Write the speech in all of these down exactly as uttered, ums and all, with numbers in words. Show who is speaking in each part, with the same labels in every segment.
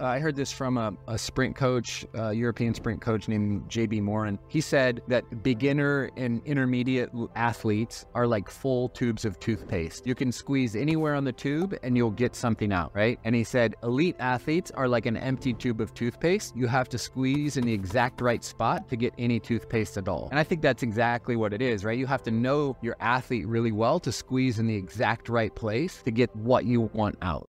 Speaker 1: Uh, I heard this from a, a sprint coach, a European sprint coach named J B Morin. He said that beginner and intermediate athletes are like full tubes of toothpaste. You can squeeze anywhere on the tube and you'll get something out, right? And he said elite athletes are like an empty tube of toothpaste. You have to squeeze in the exact right spot to get any toothpaste at all. And I think that's exactly what it is, right? You have to know your athlete really well to squeeze in the exact right place to get what you want out.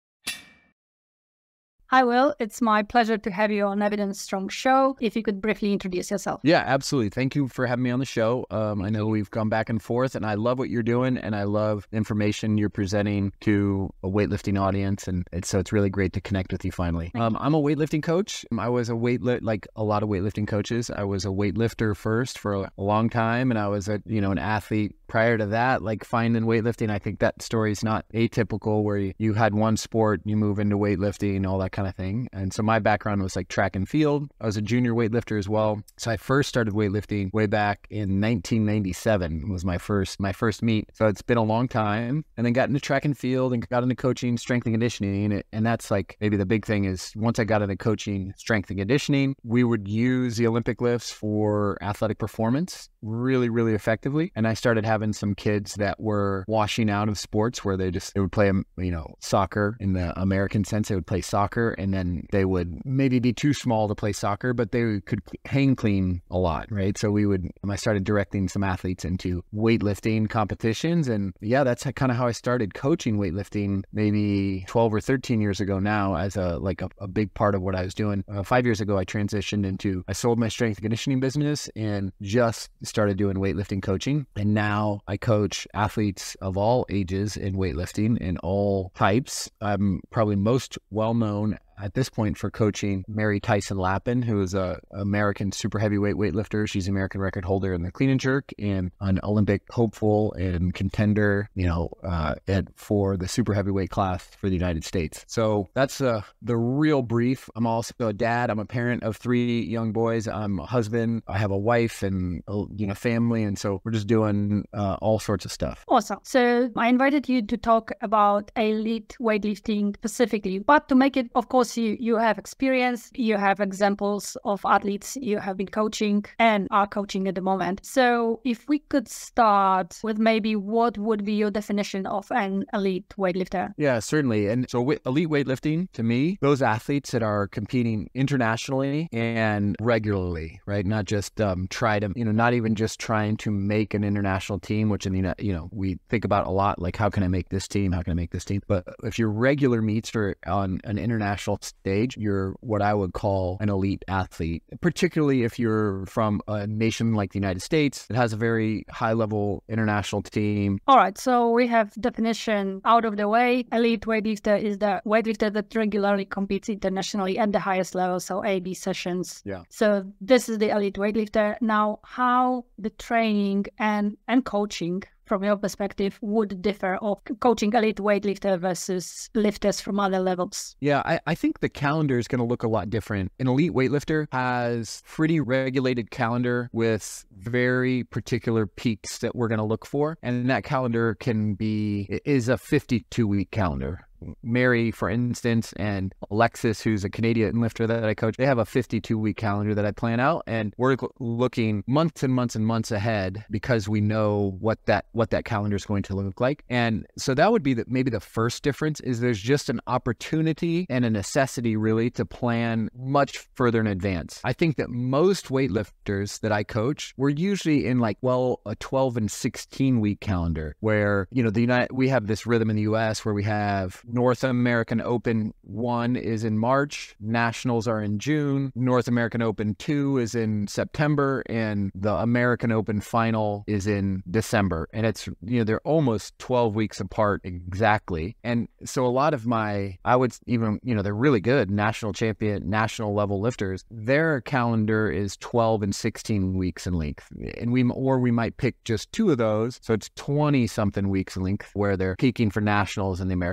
Speaker 2: Hi, Will. It's my pleasure to have you on Evidence Strong Show. If you could briefly introduce yourself.
Speaker 1: Yeah, absolutely. Thank you for having me on the show. Um, I know we've gone back and forth, and I love what you're doing, and I love the information you're presenting to a weightlifting audience, and it's, so it's really great to connect with you finally. Um, I'm a weightlifting coach. I was a weight like a lot of weightlifting coaches. I was a weightlifter first for a long time, and I was a you know an athlete prior to that. Like finding weightlifting, I think that story is not atypical, where you, you had one sport, you move into weightlifting, all that kind of thing. And so my background was like track and field. I was a junior weightlifter as well. So I first started weightlifting way back in nineteen ninety-seven was my first my first meet. So it's been a long time. And then got into track and field and got into coaching, strength and conditioning. And that's like maybe the big thing is once I got into coaching, strength and conditioning, we would use the Olympic lifts for athletic performance really, really effectively. And I started having some kids that were washing out of sports where they just, they would play, you know, soccer in the American sense. They would play soccer and then they would maybe be too small to play soccer, but they could hang clean a lot, right? So we would, I started directing some athletes into weightlifting competitions. And yeah, that's kind of how I started coaching weightlifting maybe twelve or thirteen years ago now as a, like a, a big part of what I was doing. Uh, five years ago, I transitioned into, I sold my strength and conditioning business and just started doing weightlifting coaching. And now I coach athletes of all ages in weightlifting in all types. I'm probably most well-known at this point for coaching Mary Tyson Lappin, who is a American super heavyweight weightlifter. She's an American record holder in the clean and jerk and an Olympic hopeful and contender, you know, uh, at, for the super heavyweight class for the United States. So that's uh, the real brief. I'm also a dad. I'm a parent of three young boys. I'm a husband. I have a wife and, a, you know, family. And so we're just doing uh, all sorts of stuff.
Speaker 2: Awesome. So I invited you to talk about elite weightlifting specifically, but to make it, of course, You, you have experience, you have examples of athletes you have been coaching and are coaching at the moment. So if we could start with maybe what would be your definition of an elite weightlifter?
Speaker 1: Yeah, certainly. And so elite weightlifting, to me, those athletes that are competing internationally and regularly, right? Not just um, try to, you know, not even just trying to make an international team, which in the, you know, we think about a lot, like how can I make this team? How can I make this team? But if your regular meets are on an international stage, you're what I would call an elite athlete, particularly if you're from a nation like the United States that has a very high level international team.
Speaker 2: All right, so we have definition out of the way. Elite weightlifter is the weightlifter that regularly competes internationally at the highest level, so A B sessions.
Speaker 1: Yeah.
Speaker 2: So this is the elite weightlifter. Now, how the training and, and coaching from your perspective would differ of coaching elite weightlifter versus lifters from other levels?
Speaker 1: Yeah, I, I think the calendar is going to look a lot different. An elite weightlifter has pretty regulated calendar with very particular peaks that we're going to look for. And that calendar can be, is a fifty-two week calendar. Mary, for instance, and Alexis, who's a Canadian lifter that I coach, they have a fifty-two week calendar that I plan out, and we're looking months and months and months ahead because we know what that what that calendar is going to look like. And so that would be the, maybe the first difference is there's just an opportunity and a necessity really to plan much further in advance. I think that most weightlifters that I coach, we're usually in like, well, a twelve and sixteen week calendar where, you know, the United, we have this rhythm in the U S where we have North American Open one is in March, Nationals are in June, North American Open two is in September, and the American Open final is in December. And it's, you know, they're almost twelve weeks apart exactly. And so a lot of my, I would even, you know, they're really good national champion, national level lifters, their calendar is twelve and sixteen weeks in length. And we, or we might pick just two of those. So it's twenty something weeks in length where they're peaking for nationals and the American Open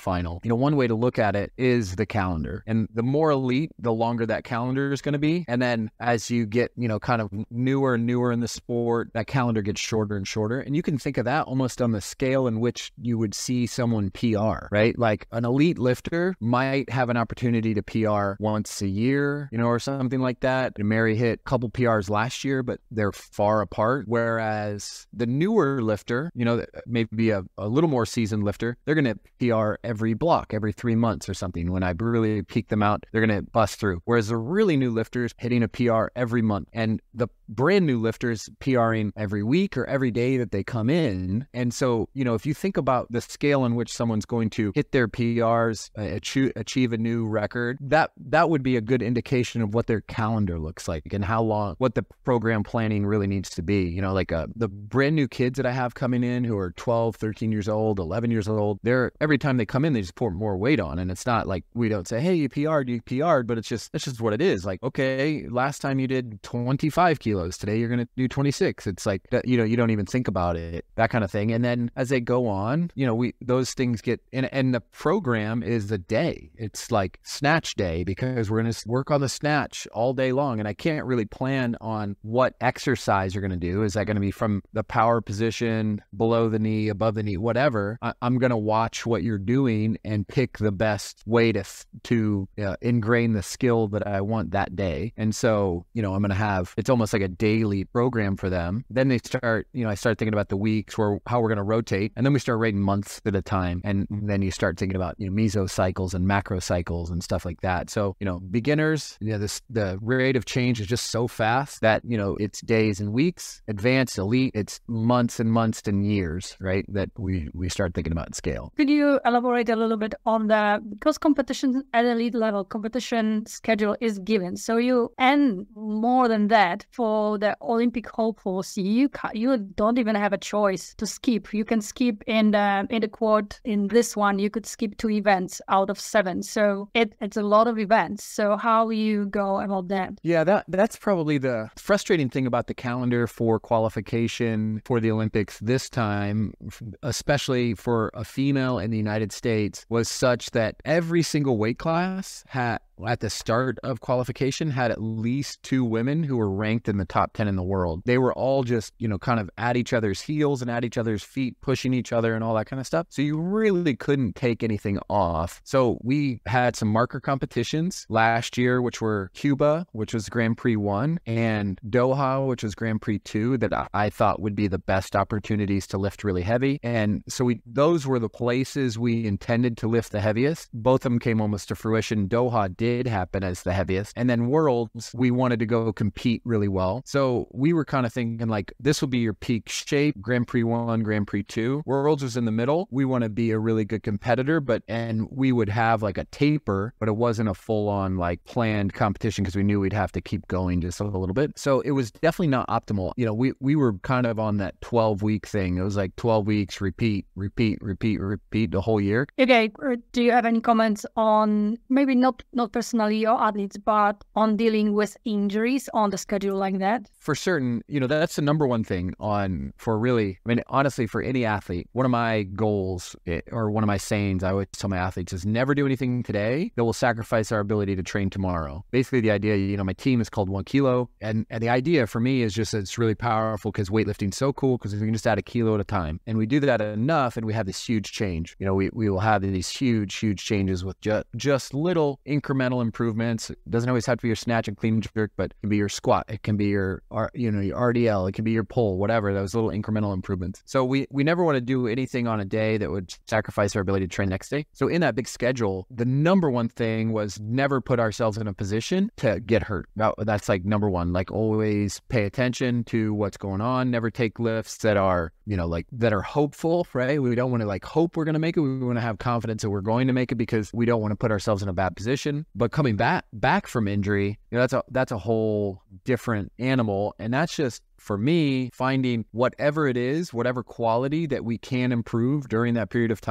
Speaker 1: final. You know, one way to look at it is the calendar. And the more elite, the longer that calendar is going to be. And then as you get, you know, kind of newer and newer in the sport, that calendar gets shorter and shorter. And you can think of that almost on the scale in which you would see someone P R, right? Like an elite lifter might have an opportunity to P R once a year, you know, or something like that. And Mary hit a couple P Rs last year, but they're far apart. Whereas the newer lifter, you know, maybe a, a little more seasoned lifter, they're going to P R every block, every three months or something. When I really peak them out, they're going to bust through. Whereas the really new lifters hitting a P R every month, and the brand new lifters PRing every week or every day that they come in. And so, you know, if you think about the scale in which someone's going to hit their P Rs, uh, achieve, achieve a new record, that that would be a good indication of what their calendar looks like and how long, what the program planning really needs to be. You know, like uh, the brand new kids that I have coming in who are twelve, thirteen years old, eleven years old, they're every time they come in, they just pour more weight on. And it's not like we don't say, hey, you P R'd, you P R'd, but it's just, it's just what it is. Like, okay, last time you did twenty-five kilos, today you're going to do twenty-six. It's like, that, you know, you don't even think about it, that kind of thing. And then as they go on, you know, we, those things get, and, and the program is the day. It's like snatch day because we're going to work on the snatch all day long. And I can't really plan on what exercise you're going to do. Is that going to be from the power position, below the knee, above the knee, whatever? I, I'm going to watch what you're doing and pick the best way to, to uh, ingrain the skill that I want that day. And so, you know, I'm going to have, it's almost like a daily program for them. Then they start, you know, I start thinking about the weeks where how we're going to rotate. And then we start rating months at a time. And then you start thinking about, you know, meso cycles and macro cycles and stuff like that. So, you know, beginners, you know, this, the rate of change is just so fast that, you know, it's days and weeks. Advanced, elite, it's months and months and years, right? That we, we start thinking about scale.
Speaker 2: Could you elaborate a little bit on the, because competition at elite level, competition schedule is given. So you, and more than that, for the Olympic hopefuls, you ca- you don't even have a choice to skip. You can skip in the in the quad. In this one, you could skip two events out of seven. So it, it's a lot of events. So how you go about that?
Speaker 1: Yeah, that that's probably the frustrating thing about the calendar for qualification for the Olympics this time, especially for a female in the United States, was such that every single weight class had, at the start of qualification, had at least two women who were ranked in the top ten in the world. They were all just, you know, kind of at each other's heels and at each other's feet, pushing each other and all that kind of stuff. So you really couldn't take anything off. So we had some marker competitions last year, which were Cuba, which was Grand Prix one, and Doha, which was Grand Prix two, that I thought would be the best opportunities to lift really heavy. And so we, those were the places we intended to lift the heaviest. Both of them came almost to fruition. Doha did did happen as the heaviest. And then Worlds, we wanted to go compete really well. So we were kind of thinking like, this will be your peak shape, Grand Prix one, Grand Prix two. Worlds was in the middle. We want to be a really good competitor, but, and we would have like a taper, but it wasn't a full on like planned competition because we knew we'd have to keep going just a little bit. So it was definitely not optimal. You know, we, we were kind of on that twelve week thing. It was like twelve weeks, repeat, repeat, repeat, repeat the whole year.
Speaker 2: Okay. Do you have any comments on maybe not, not personally your athletes, but on dealing with injuries on the schedule like that?
Speaker 1: For certain, you know, that's the number one thing on for really, I mean, honestly, for any athlete, one of my goals or one of my sayings I always tell my athletes is never do anything today that will sacrifice our ability to train tomorrow. Basically, the idea, you know, my team is called One Kilo. And, and the idea for me is just that it's really powerful because weightlifting's so cool because we can just add a kilo at a time. And we do that enough and we have this huge change. You know, we, we will have these huge, huge changes with ju- just little incremental improvements. It doesn't always have to be your snatch and clean and jerk, but it can be your squat. It can be your, you know, your R D L. It can be your pull, whatever, those little incremental improvements. So we, we never want to do anything on a day that would sacrifice our ability to train next day. So in that big schedule, the number one thing was never put ourselves in a position to get hurt. That, that's like number one, like always pay attention to what's going on. Never take lifts that are, you know, like that are hopeful, right? We don't want to like hope we're going to make it. We want to have confidence that we're going to make it because we don't want to put ourselves in a bad position. But coming back back from injury, you know, that's a that's a whole different animal. And that's just, for me, finding whatever it is, whatever quality that we can improve during that period of time,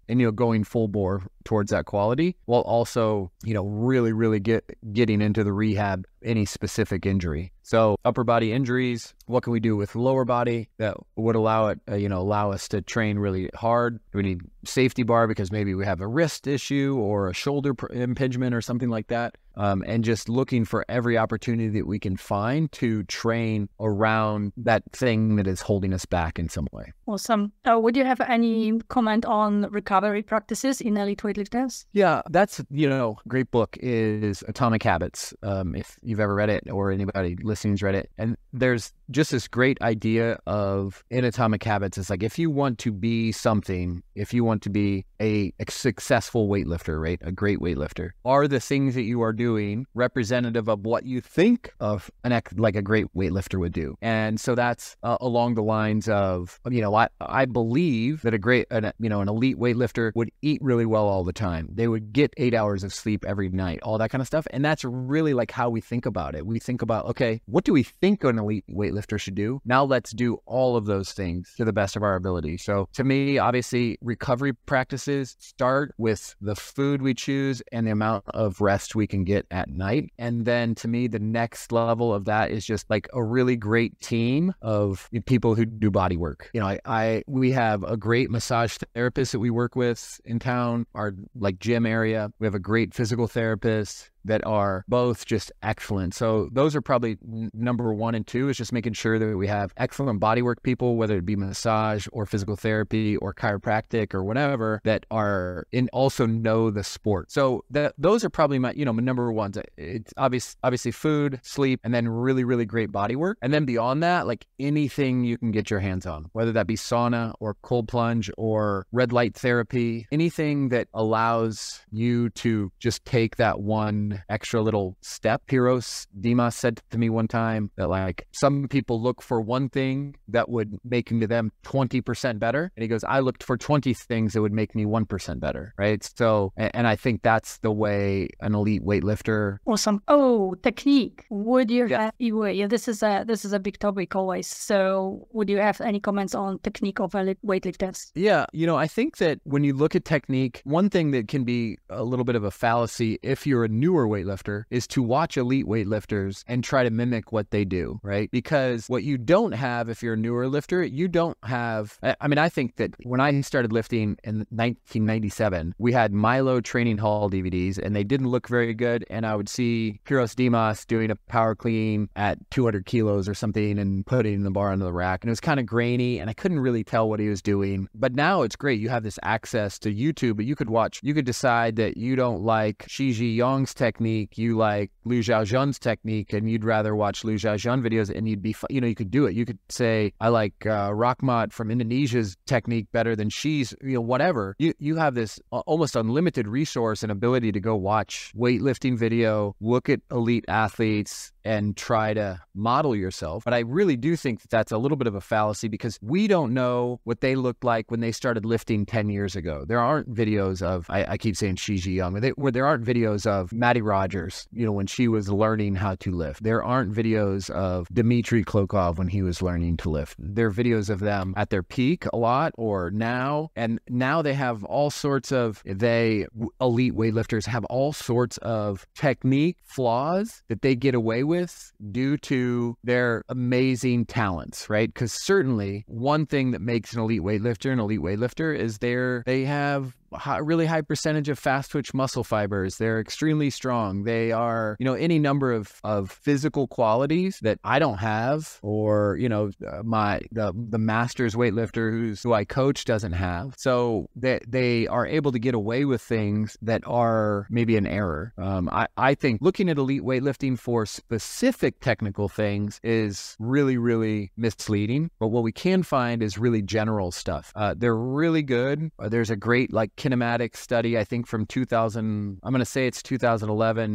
Speaker 1: and, you know, going full bore towards that quality while also, you know, really, really get getting into the rehab any specific injury. So upper body injuries, what can we do with lower body that would allow it, uh, you know, allow us to train really hard? Do we need safety bar because maybe we have a wrist issue or a shoulder impingement or something like that? Um, and just looking for every opportunity that we can find to train around that thing that is holding us back in some way.
Speaker 2: Awesome. Uh, would you have any comment on recovery practices in elite weightlifters?
Speaker 1: Yeah, that's, you know, great book is Atomic Habits. Um, if you've ever read it or anybody listening's read it. And there's just this great idea of in Atomic Habits. It's like, if you want to be something, if you want to be a, a successful weightlifter, right? A great weightlifter, are the things that you are doing representative of what you think of an like a great weightlifter would do? And so that's uh, along the lines of, you know, I, I believe that a great, an, you know, an elite weightlifter would eat really well all the time. They would get eight hours of sleep every night, all that kind of stuff. And that's really like how we think about it. We think about, okay, what do we think an elite weightlifter should do? Now let's do all of those things to the best of our ability. So to me, obviously, recovery practices start with the food we choose and the amount of rest we can get at night. And then to me, the next level of that is just like a really great team of people who do body work. You know, I, I we have a great massage therapist that we work with in town, our like gym area. We have a great physical therapist that are both just excellent. So those are probably n- number one and two is just making sure that we have excellent bodywork people, whether it be massage or physical therapy or chiropractic or whatever, that are in also know the sport. So that those are probably my, you know, my number ones. It's obvious, obviously food, sleep, and then really, really great bodywork. And then beyond that, like anything you can get your hands on, whether that be sauna or cold plunge or red light therapy, anything that allows you to just take that one extra little step. Piros Dimas said to me one time that like some people look for one thing that would make them twenty percent better. And he goes, I looked for twenty things that would make me one percent better. Right. So, and, and I think that's the way an elite weightlifter.
Speaker 2: Awesome. Oh, technique. Would you
Speaker 1: Yeah.
Speaker 2: have, yeah, this is a, this is a big topic always. So would you have any comments on technique of elite weightlifters?
Speaker 1: Yeah. You know, I think that when you look at technique, one thing that can be a little bit of a fallacy if you're a newer weightlifter is to watch elite weightlifters and try to mimic what they do, right? Because what you don't have if you're a newer lifter, you don't have, I mean, I think that when I started lifting in nineteen ninety-seven, we had Milo Training Hall D V Ds and they didn't look very good. And I would see Piros Dimas doing a power clean at two hundred kilos or something and putting the bar onto the rack. And it was kind of grainy and I couldn't really tell what he was doing. But now it's great. You have this access to YouTube, but you could watch, you could decide that you don't like Shi Ji Yong's technique, you like Liu Xiaozhen's technique, and you'd rather watch Liu Xiaozhen videos and you'd be, you know, you could do it. You could say, I like uh, Rahmat from Indonesia's technique better than Shi's, you know, whatever. You, you have this almost unlimited resource and ability to go watch weightlifting video, look at elite athletes, and try to model yourself. But I really do think that that's a little bit of a fallacy because we don't know what they looked like when they started lifting ten years ago. There aren't videos of, I, I keep saying Shi Ji Young, they, where there aren't videos of Maddie Rogers, you know, when she was learning how to lift. There aren't videos of Dmitry Klokov when he was learning to lift. There are videos of them at their peak a lot or now. And now they have all sorts of, they, elite weightlifters have all sorts of technique flaws that they get away with due to their amazing talents, right? Because certainly one thing that makes an elite weightlifter an elite weightlifter is they're, they have a really high percentage of fast twitch muscle fibers. They're extremely strong. They are, you know, any number of, of physical qualities that I don't have, or, you know, uh, my, the, the master's weightlifter who's, who I coach doesn't have. So they, they are able to get away with things that are maybe an error. Um, I, I think looking at elite weightlifting for specific technical things is really, really misleading. But what we can find is really general stuff. Uh, they're really good. Uh, there's a great like kinematic study, I think from two thousand, I'm going to say it's two thousand eleven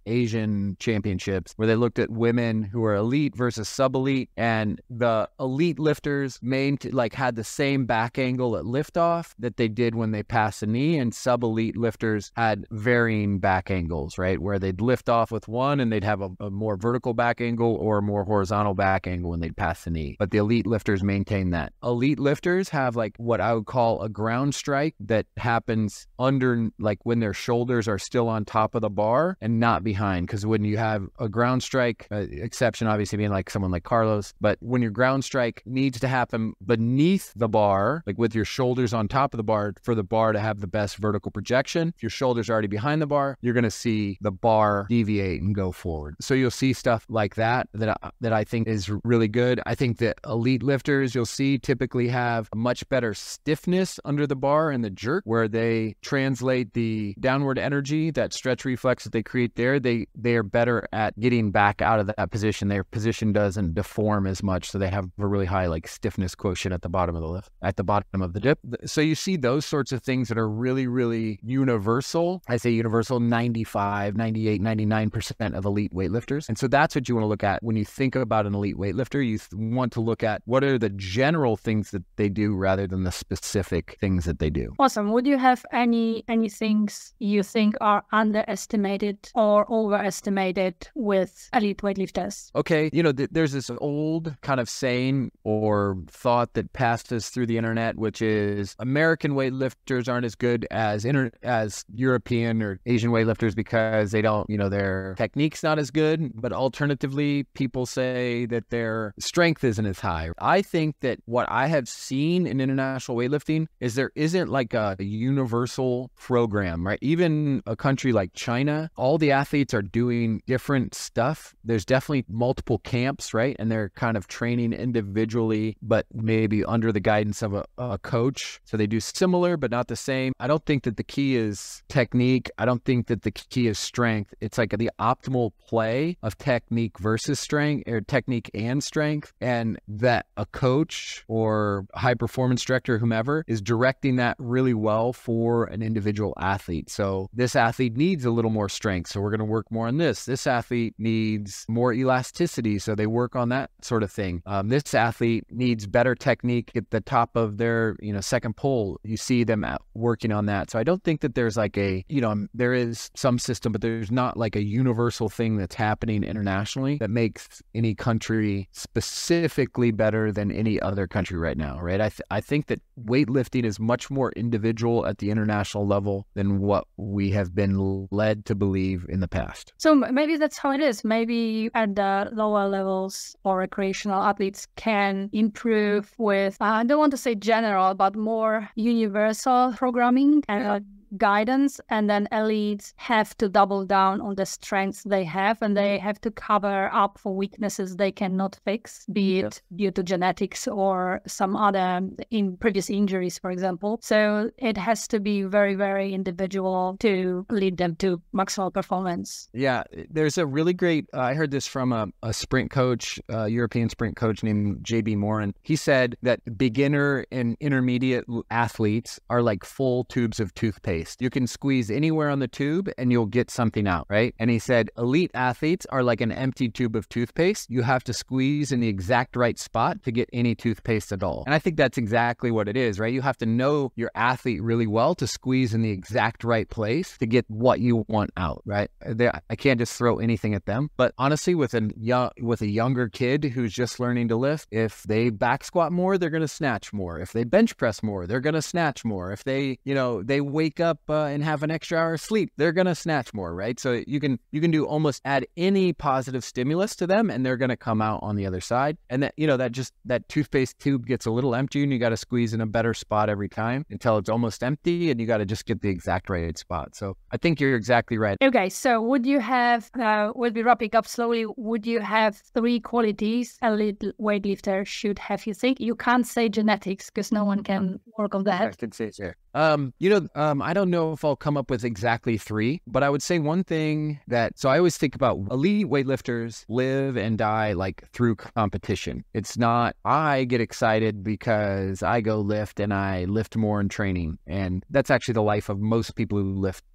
Speaker 1: Asian championships where they looked at women who are elite versus sub-elite, and the elite lifters main like had the same back angle at liftoff that they did when they passed the knee, and sub-elite lifters had varying back angles, right? Where they'd lift off with one and they'd have a, a more vertical back angle or a more horizontal back angle when they'd pass the knee. But the elite lifters maintain that. Elite lifters have like what I would call a ground strike that happens under, like when their shoulders are still on top of the bar and not behind. Because when you have a ground strike, uh, exception obviously being like someone like Carlos, but when your ground strike needs to happen beneath the bar, like with your shoulders on top of the bar for the bar to have the best vertical projection, if your shoulders are already behind the bar, you're going to see the bar deviate and go forward. So you'll see stuff like that that I, that I think is really good. I think that elite lifters you'll see typically have a much better stiffness under the bar and the jerk, where they translate the downward energy, that stretch reflex that they create there. They they are better at getting back out of that position. Their position doesn't deform as much, so they have a really high like stiffness quotient at the bottom of the lift, at the bottom of the dip. So you see those sorts of things that are really, really universal. I say universal, ninety-five, ninety-eight, ninety-nine percent of elite weightlifters. And so that's what you want to look at when you think about an elite weightlifter. You want to look at what are the general things that they do rather than the specific things that they do.
Speaker 2: Awesome. Would you have any any things you think are underestimated or overestimated with elite weightlifters?
Speaker 1: Okay, you know, th- there's this old kind of saying or thought that passed us through the internet, which is American weightlifters aren't as good as inter- as European or Asian weightlifters because they don't, you know, their technique's not as good. But alternatively, people say that their strength isn't as high. I think that what I have seen in international weightlifting is there isn't like a universal program, right? Even a country like China, all the athletes are doing different stuff. There's definitely multiple camps, right? And they're kind of training individually, but maybe under the guidance of a, a coach. So they do similar, but not the same. I don't think that the key is technique. I don't think that the key is strength. It's like the optimal play of technique versus strength, or technique and strength, and that a coach or high performance director, whomever, is directing that really well for an individual athlete. So this athlete needs a little more strength, so we're going to work more on this. This athlete needs more elasticity, so they work on that sort of thing. Um, this athlete needs better technique at the top of their, you know, second pull. You see them out working on that. So I don't think that there's like a, you know, there is some system, but there's not like a universal thing that's happening internationally that makes any country specifically better than any other country right now, right? I, th- I think that weightlifting is much more individual at the international level than what we have been led to believe in the past.
Speaker 2: So maybe that's how it is. Maybe at the lower levels or recreational athletes can improve with, uh, I don't want to say general, but more universal programming and uh, guidance, and then elites have to double down on the strengths they have, and they have to cover up for weaknesses they cannot fix, be it yeah. due to genetics or some other in previous injuries, for example. So it has to be very, very individual to lead them to maximal performance.
Speaker 1: Yeah, there's a really great, uh, I heard this from a, a sprint coach, a European sprint coach named J B Morin. He said that beginner and intermediate athletes are like full tubes of toothpaste. You can squeeze anywhere on the tube and you'll get something out, right? And he said, elite athletes are like an empty tube of toothpaste. You have to squeeze in the exact right spot to get any toothpaste at all. And I think that's exactly what it is, right? You have to know your athlete really well to squeeze in the exact right place to get what you want out, right? They, I can't just throw anything at them. But honestly, with a young, with a younger kid who's just learning to lift, if they back squat more, they're going to snatch more. If they bench press more, they're going to snatch more. If they, you know, they wake up up uh, and have an extra hour of sleep, they're going to snatch more, right? So you can you can do almost add any positive stimulus to them and they're going to come out on the other side. And that, you know, that just that toothpaste tube gets a little empty and you got to squeeze in a better spot every time until it's almost empty, and you got to just get the exact right spot. So I think you're exactly right.
Speaker 2: Okay, so would you have, uh, we'll be wrapping up slowly, would you have three qualities a elite weightlifter should have, you think? You can't say genetics because no one can work on that.
Speaker 1: I can say it. Um, you know, um, I don't know if I'll come up with exactly three, but I would say one thing that, so I always think about elite weightlifters live and die like through competition. It's not, I get excited because I go lift and I lift more in training. And that's actually the life of most people who lift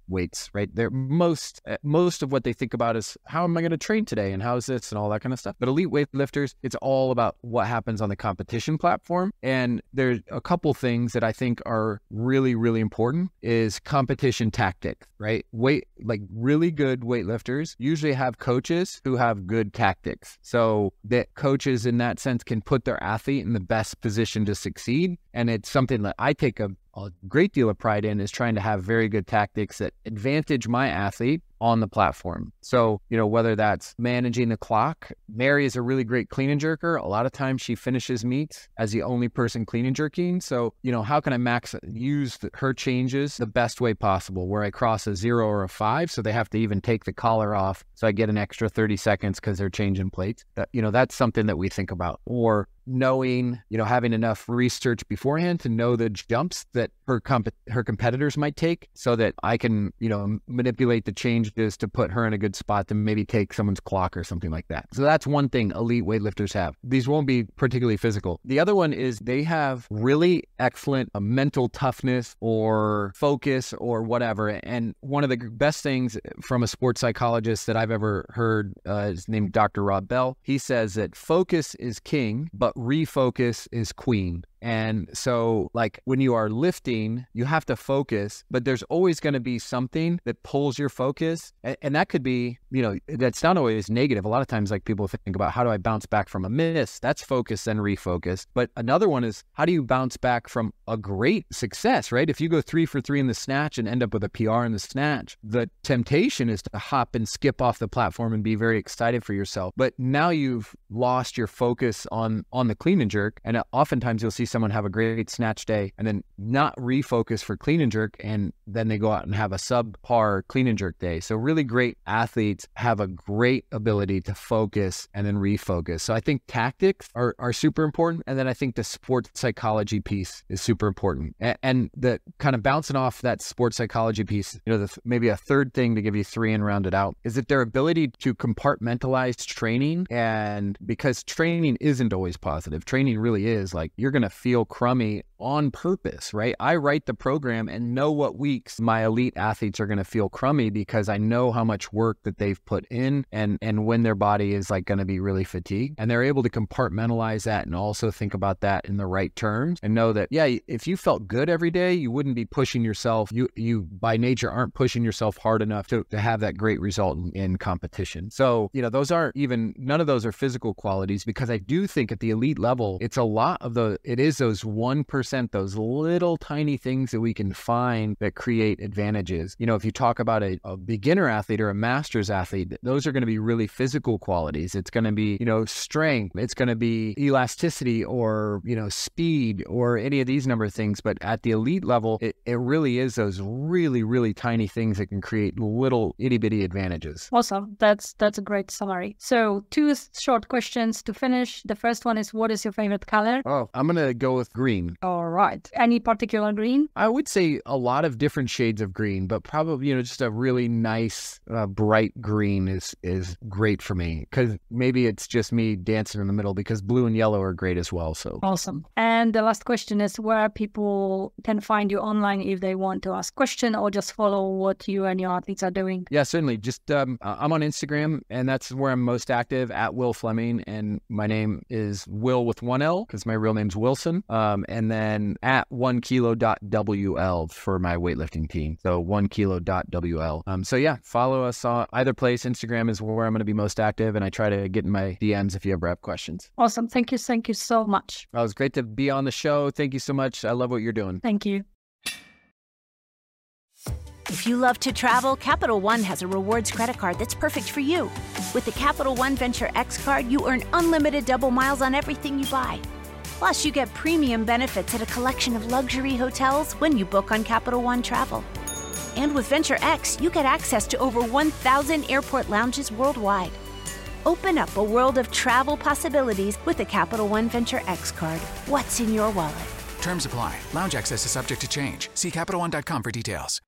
Speaker 1: weights, right? They're most, most of what they think about is how am I going to train today and how's this and all that kind of stuff. But elite weightlifters, it's all about what happens on the competition platform. And there's a couple things that I think are really, really important is competition tactics, right? Weight, like really good weightlifters usually have coaches who have good tactics. So that coaches in that sense can put their athlete in the best position to succeed. And it's something that I take a, a great deal of pride in, is trying to have very good tactics that advantage my athlete on the platform. So, you know, whether that's managing the clock, Mary is a really great clean and jerker. A lot of times she finishes meets as the only person clean and jerking. So, you know, how can I max use the, her changes the best way possible, where I cross a zero or a five, so they have to even take the collar off, so I get an extra thirty seconds because they're changing plates. That, you know, that's something that we think about. Or knowing, you know, having enough research beforehand to know the jumps that her comp- her competitors might take, so that I can, you know, manipulate the changes to put her in a good spot to maybe take someone's clock or something like that. So that's one thing elite weightlifters have. These won't be particularly physical. The other one is they have really excellent uh, mental toughness or focus or whatever. And one of the best things from a sports psychologist that I've ever heard uh, is named Doctor Rob Bell. He says that focus is king, but refocus is queen. And so, like, when you are lifting, you have to focus, but there's always going to be something that pulls your focus. And, and that could be, you know, that's not always negative. A lot of times, like, people think about, how do I bounce back from a miss? That's focus and refocus. But another one is, how do you bounce back from a great success, right? If you go three for three in the snatch and end up with a P R in the snatch, the temptation is to hop and skip off the platform and be very excited for yourself. But now you've lost your focus on, on the clean and jerk. And oftentimes you'll see someone have a great snatch day and then not refocus for clean and jerk, and then they go out and have a subpar clean and jerk day. So really great athletes have a great ability to focus and then refocus. So I think tactics are, are super important. And then I think the sports psychology piece is super important. And, and the kind of bouncing off that sports psychology piece, you know, the, maybe a third thing to give you three and round it out is that their ability to compartmentalize training. And because training isn't always positive, training really is like, you're going to feel crummy on purpose, right? I write the program and know what weeks my elite athletes are going to feel crummy because I know how much work that they've put in, and and when their body is like going to be really fatigued, and they're able to compartmentalize that and also think about that in the right terms and know that, yeah, if you felt good every day, you wouldn't be pushing yourself. You you by nature aren't pushing yourself hard enough to, to have that great result in, in competition. So, you know, those aren't even, none of those are physical qualities, because I do think at the elite level, it's a lot of the, it is those one percent, those little tiny things that we can find that create advantages. You know, if you talk about a, a beginner athlete or a master's athlete, those are going to be really physical qualities. It's going to be, you know, strength. It's going to be elasticity or, you know, speed or any of these number of things. But at the elite level, it, it really is those really, really tiny things that can create little itty bitty advantages.
Speaker 2: Awesome. That's, that's a great summary. So two short questions to finish. The first one is, what is your favorite color?
Speaker 1: Oh, I'm going to go with green.
Speaker 2: All right. Any particular green?
Speaker 1: I would say a lot of different shades of green, but probably, you know, just a really nice, uh, bright green is is great for me, because maybe it's just me dancing in the middle, because blue and yellow are great as well. So
Speaker 2: awesome. And the last question is, where people can find you online if they want to ask a question or just follow what you and your athletes are doing?
Speaker 1: Yeah, certainly. Just um, I'm on Instagram, and that's where I'm most active, at Will Fleming, and my name is Will with one L because my real name's Wilson. Um, and then at one kilo dot W L for my weightlifting team. So one kilo dot W L. Um, so yeah, follow us on either place. Instagram is where I'm going to be most active, and I try to get in my D Ms if you ever have questions.
Speaker 2: Awesome. Thank you. Thank you so much.
Speaker 1: Well, it was great to be on the show. Thank you so much. I love what you're doing.
Speaker 2: Thank you.
Speaker 3: If you love to travel, Capital One has a rewards credit card that's perfect for you. With the Capital One Venture X card, you earn unlimited double miles on everything you buy. Plus, you get premium benefits at a collection of luxury hotels when you book on Capital One Travel. And with Venture X, you get access to over one thousand airport lounges worldwide. Open up a world of travel possibilities with the Capital One Venture X card. What's in your wallet?
Speaker 4: Terms apply. Lounge access is subject to change. See Capital One dot com for details.